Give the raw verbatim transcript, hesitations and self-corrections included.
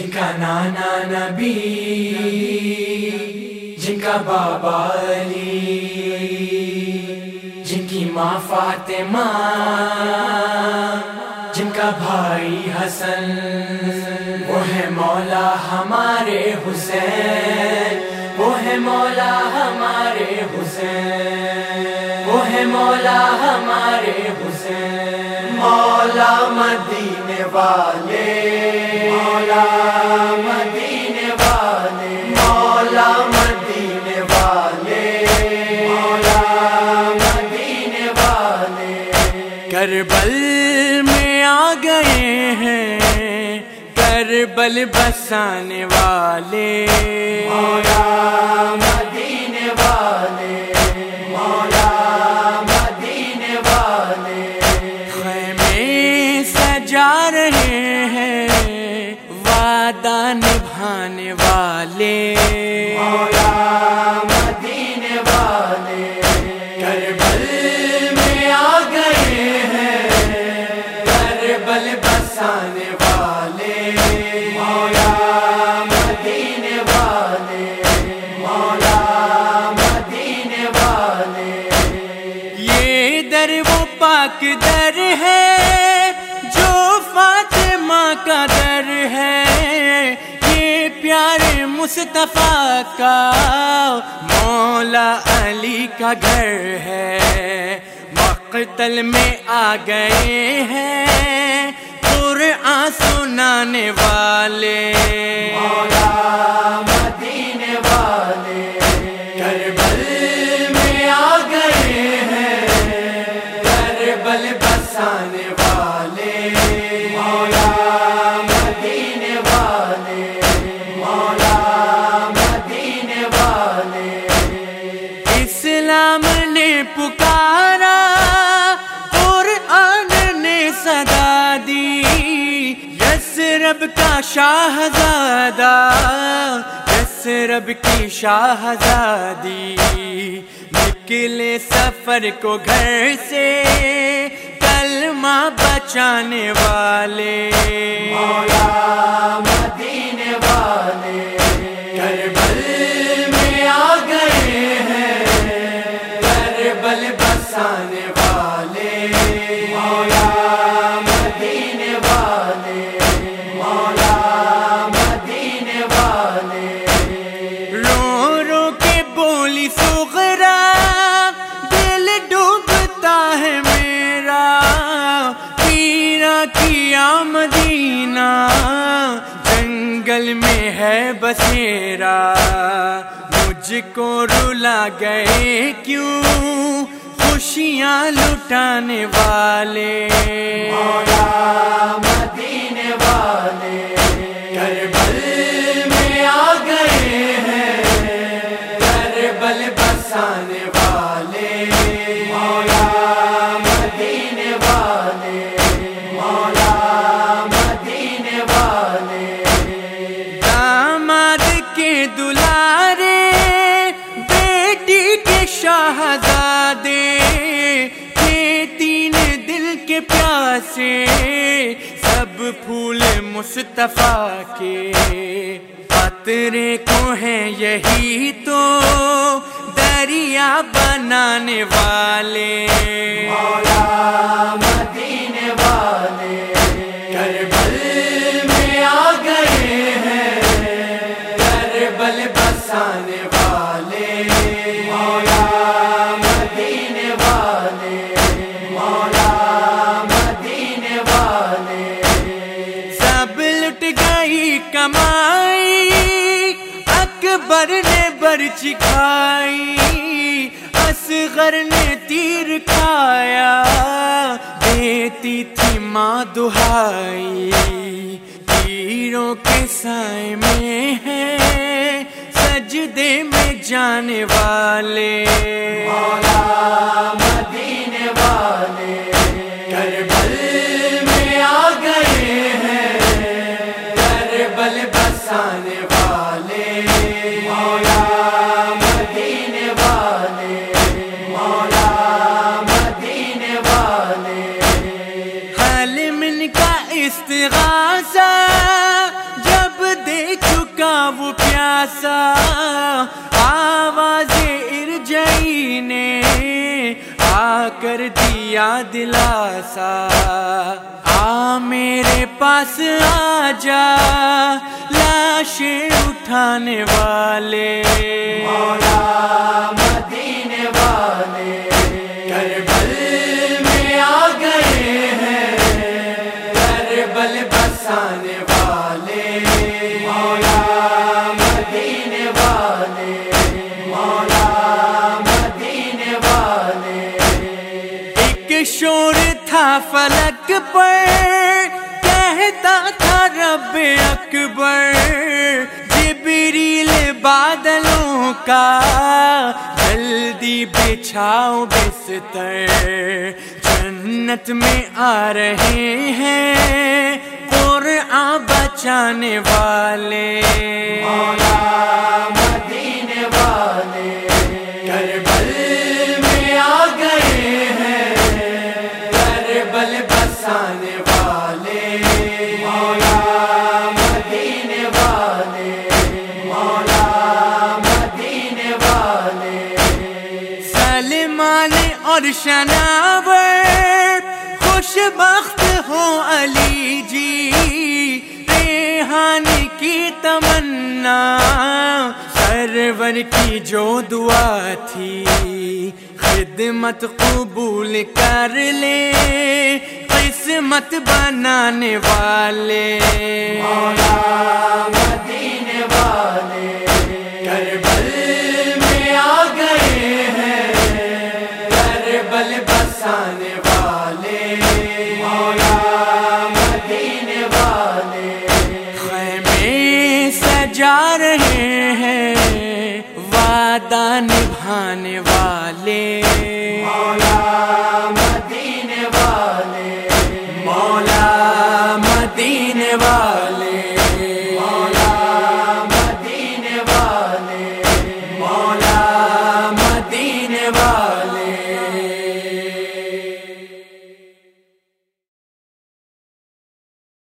جن کا نانا نبی، جن کا بابا علی، جن کی ماں فاطمہ، جن کا بھائی حسن، وہ ہے مولا ہمارے حسین، وہ ہے مولا ہمارے حسین، وہ ہے مولا ہمارے حسین، مولا مدینے والے، مولا مدینے والے، مولا مدینے والے، مولا مدینے والے، کربل میں آ گئے ہیں کربل بسانے والے، مولا مدینے والے، مولا مدینے والے، خیمے سجا رہے ہیں وعدہ نبھانے والے، مولا مدینے والے، کربل میں آ گئے ہیں کربل بسانے والے، مولا مدینے والے، مولا مدینے والے، یہ در وہ پاک در ہے جو فاطمہ کا در ہے، یہ پیارے مصطفیٰ کا مولا علی کا گھر ہے، مقتل میں آ گئے ہیں قرآن سنانے والے، مولا مدینے والے، کربل میں آ گئے ہیں کربل بسانے والے، مولا مدینے والے، مولا مدینے والے، اسلام نے پکارا قرآن نے صدا دی، یثرب کا شاہزادہ یثرب کی شاہزادی، نکلے سفر کو گھر سے کلمہ بچانے والے، مولا مدینے والے، کربل میں آ گئے ہیں کربل بسانے والے، مولا مدینے والے، مولا مدینے والے، رو رو کے بولی سغرا دل ڈوبتا ہے میرا، پیرا کیا مدینہ جنگل میں ہے بسیرا، مجھ کو رلا گئے کیوں خوشیاں لٹانے والے، مولا مدینے والے، کربل میں آ گئے ہیں کربل بسانے والے، مولا مدینے والے، مولا مدینے والے، داماد کے دلارے بیٹی کے شاہزادے تھے تین دل کے پیاسے، سب پھول مصطفیٰ کے قطرے کو ہیں یہی تو دریا بنانے والے، مولا مدینے والے، کربل میں آ گئے ہیں کربل بسانے والے، مولا مدینے والے، مولا مدینے والے، سب لٹ گئی کمائی اکبر نے برچ کھائی، اصغر نے تیر کھایا دیتی تھی ماں دہائی، تیروں کے سائے میں ہے سجدے میں جانے والے، مولا مدینے والے، کربل میں آ گئے ہیں کربل بسانے والے، مولا مدینے والے، مولا مدینے والے، حل من کا استغاثہ جب وہ پیاسا آواز ارجعی نے آ کر دیا دلاسا، آ میرے پاس آ جا لاشیں اٹھانے والے، مولا مدینے والے کربل میں آ گئے ہیں، کربل بسانے والے، مولا مدینے والے، مولا مدینے والے۔ ایک شور تھا فلک پر کہتا تھا رب اکبر، جبریل بادلوں کا جلدی بچھاؤ بستر، جنت میں آ رہے ہیں قرآن بچانے والے، مولا مدینے والے کربل میں آ گئے ہیں، کربل بسانے والے، مولا مدینے والے، مولا مدینے والے۔ سلمان اور شناور خوش بخت ہو علی جی، ریحان کی تمنا سرور کی جو دعا تھی، خدمت قبول کر لے قسمت بنانے والے، مولا مدینے والے کربل میں آ گئے ہیں، کربل بسانے والے، مولا مدینے والے۔ خیمے سجا رہے ہیں وعدہ نبھانے والے، مولا مدینے والے، مولا مدینے والے۔